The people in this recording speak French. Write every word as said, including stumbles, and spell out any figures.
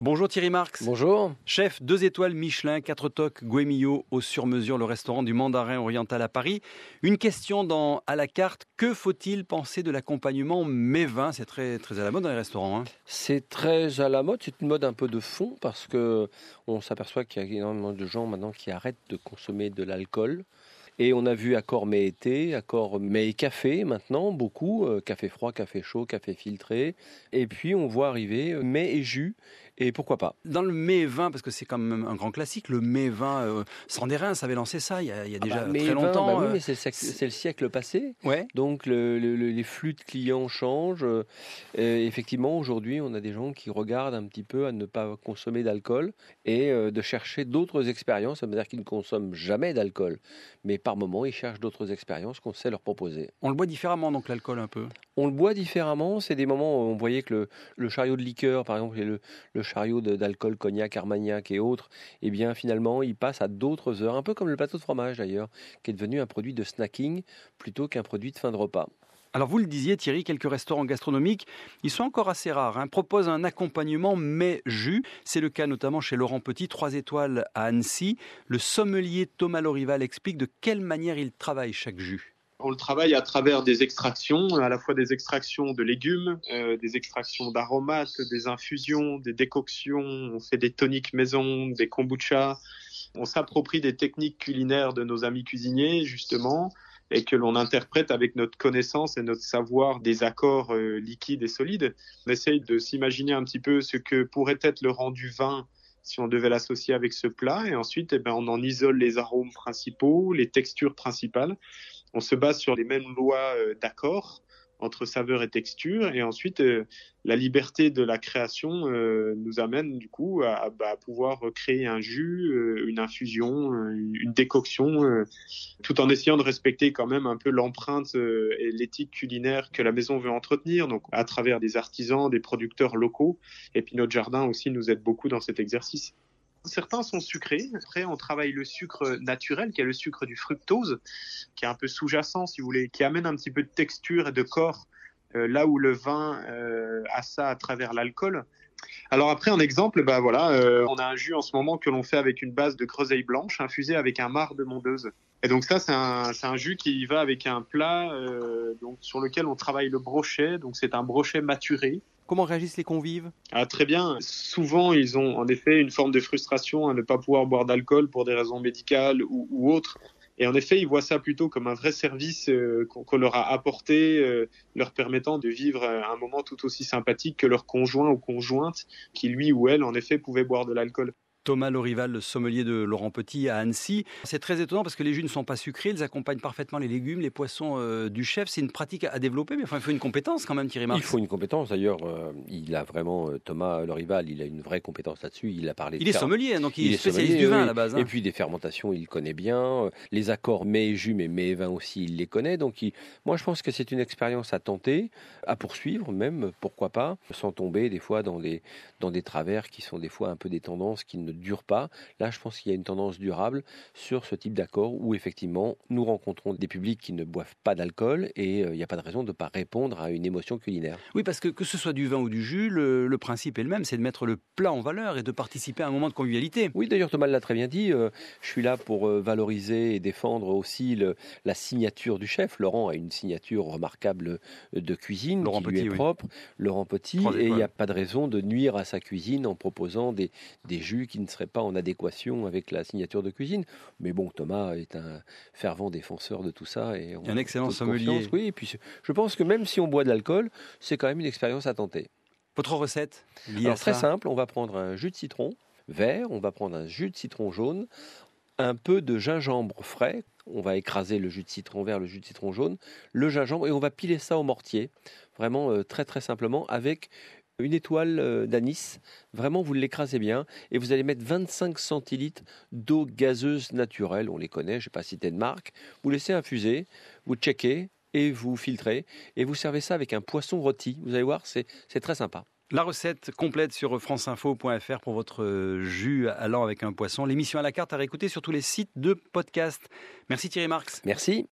Bonjour Thierry Marx. Bonjour. Chef deux étoiles Michelin, quatre toques Goemio au sur-mesure, le restaurant du Mandarin Oriental à Paris. Une question dans À la carte, que faut-il penser de l'accompagnement mets vin? C'est très, très à la mode dans les restaurants. Hein. C'est très à la mode, c'est une mode un peu de fond parce que on s'aperçoit qu'il y a énormément de gens maintenant qui arrêtent de consommer de l'alcool. Et on a vu accord mets été, accord mets café maintenant, beaucoup, euh, café froid, café chaud, café filtré. Et puis on voit arriver mets et jus, et pourquoi pas. Dans le mets vin, parce que c'est quand même un grand classique, le mets vin, euh, Sandérin, ça avait lancé ça il y a, il y a déjà ah bah, très longtemps. Bah oui, euh, mais c'est, c'est, c'est le siècle passé. Ouais. Donc le, le, les flux de clients changent. Euh, effectivement, aujourd'hui, on a des gens qui regardent un petit peu à ne pas consommer d'alcool et euh, de chercher d'autres expériences. Ça veut dire qu'ils ne consomment jamais d'alcool, mais par moment, ils cherchent d'autres expériences qu'on sait leur proposer. On le boit différemment, donc l'alcool un peu. On le boit différemment. C'est des moments où on voyait que le, le chariot de liqueur, par exemple, et le, le chariot de, d'alcool, cognac, armagnac et autres, eh bien finalement, il passe à d'autres heures, un peu comme le plateau de fromage d'ailleurs, qui est devenu un produit de snacking plutôt qu'un produit de fin de repas. Alors vous le disiez Thierry, quelques restaurants gastronomiques, ils sont encore assez rares, hein, proposent un accompagnement mets-jus. C'est le cas notamment chez Laurent Petit, trois étoiles à Annecy. Le sommelier Thomas Lorival explique de quelle manière il travaille chaque jus. On le travaille à travers des extractions, à la fois des extractions de légumes, euh, des extractions d'aromates, des infusions, des décoctions, on fait des toniques maison, des kombucha. On s'approprie des techniques culinaires de nos amis cuisiniers, justement, et que l'on interprète avec notre connaissance et notre savoir des accords euh, liquides et solides. On essaye de s'imaginer un petit peu ce que pourrait être le rendu vin si on devait l'associer avec ce plat, et ensuite eh ben, on en isole les arômes principaux, les textures principales. On se base sur les mêmes lois euh, d'accord entre saveur et texture, et ensuite euh, la liberté de la création euh, nous amène du coup à, à, à pouvoir créer un jus, euh, une infusion, euh, une décoction, euh, tout en essayant de respecter quand même un peu l'empreinte euh, et l'éthique culinaire que la maison veut entretenir, donc à travers des artisans, des producteurs locaux, et puis notre jardin aussi nous aide beaucoup dans cet exercice. Certains sont sucrés. Après, on travaille le sucre naturel, qui est le sucre du fructose, qui est un peu sous-jacent, si vous voulez, qui amène un petit peu de texture et de corps, euh, là où le vin euh, a ça à travers l'alcool. Alors après, un exemple, bah voilà, euh, on a un jus en ce moment que l'on fait avec une base de groseille blanche infusée avec un marc de mondeuse. Et donc ça, c'est un, c'est un jus qui va avec un plat euh, donc sur lequel on travaille le brochet. Donc c'est un brochet maturé. Comment réagissent les convives? Ah, très bien. Souvent, ils ont en effet une forme de frustration à ne pas pouvoir boire d'alcool pour des raisons médicales ou, ou autres. Et en effet, ils voient ça plutôt comme un vrai service euh, qu'on, qu'on leur a apporté, euh, leur permettant de vivre un moment tout aussi sympathique que leur conjoint ou conjointe, qui lui ou elle, en effet, pouvait boire de l'alcool. Thomas Lorival, le sommelier de Laurent Petit à Annecy. C'est très étonnant parce que les jus ne sont pas sucrés, ils accompagnent parfaitement les légumes, les poissons euh, du chef. C'est une pratique à développer, mais enfin, il faut une compétence quand même, Thierry Marx. Il faut une compétence, d'ailleurs, euh, il a vraiment, euh, Thomas Lorival, il a une vraie compétence là-dessus, il a parlé de Il est fer... sommelier, donc il, il est spécialiste sommelier, du vin oui. à la base. Hein. Et puis des fermentations, il connaît bien, les accords mets et jus, mais mets et vin aussi, il les connaît. Donc il... moi, je pense que c'est une expérience à tenter, à poursuivre même, pourquoi pas, sans tomber des fois dans des, dans des travers qui sont des fois un peu des tendances qui ne durent pas. Là, je pense qu'il y a une tendance durable sur ce type d'accord où, effectivement, nous rencontrons des publics qui ne boivent pas d'alcool et il euh, n'y a pas de raison de ne pas répondre à une émotion culinaire. Oui, parce que que ce soit du vin ou du jus, le, le principe est le même, c'est de mettre le plat en valeur et de participer à un moment de convivialité. Oui, d'ailleurs, Thomas l'a très bien dit. Euh, je suis là pour euh, valoriser et défendre aussi le, la signature du chef. Laurent a une signature remarquable de cuisine Laurent qui Petit, lui est oui. propre. Laurent Petit, et il n'y a pas de raison de nuire à sa cuisine en proposant des, des jus qui ne seraient pas en adéquation avec la signature de cuisine. Mais bon, Thomas est un fervent défenseur de tout ça. Et on un excellent sommelier. Confiance. Oui, et puis je pense que même si on boit de l'alcool, c'est quand même une expérience à tenter. Votre recette liée Alors, à très ça. simple, on va prendre un jus de citron vert, on va prendre un jus de citron jaune, un peu de gingembre frais, on va écraser le jus de citron vert, le jus de citron jaune, le gingembre, et on va piler ça au mortier, vraiment euh, très très simplement, avec une étoile d'anis, vraiment vous l'écrasez bien et vous allez mettre vingt-cinq centilitres d'eau gazeuse naturelle, on les connaît, je ne vais pas citer de marque, vous laissez infuser, vous checkez et vous filtrez et vous servez ça avec un poisson rôti, vous allez voir, c'est, c'est très sympa. La recette complète sur franceinfo point f r pour votre jus allant avec un poisson. L'émission à la carte à réécouter sur tous les sites de podcast. Merci Thierry Marx. Merci.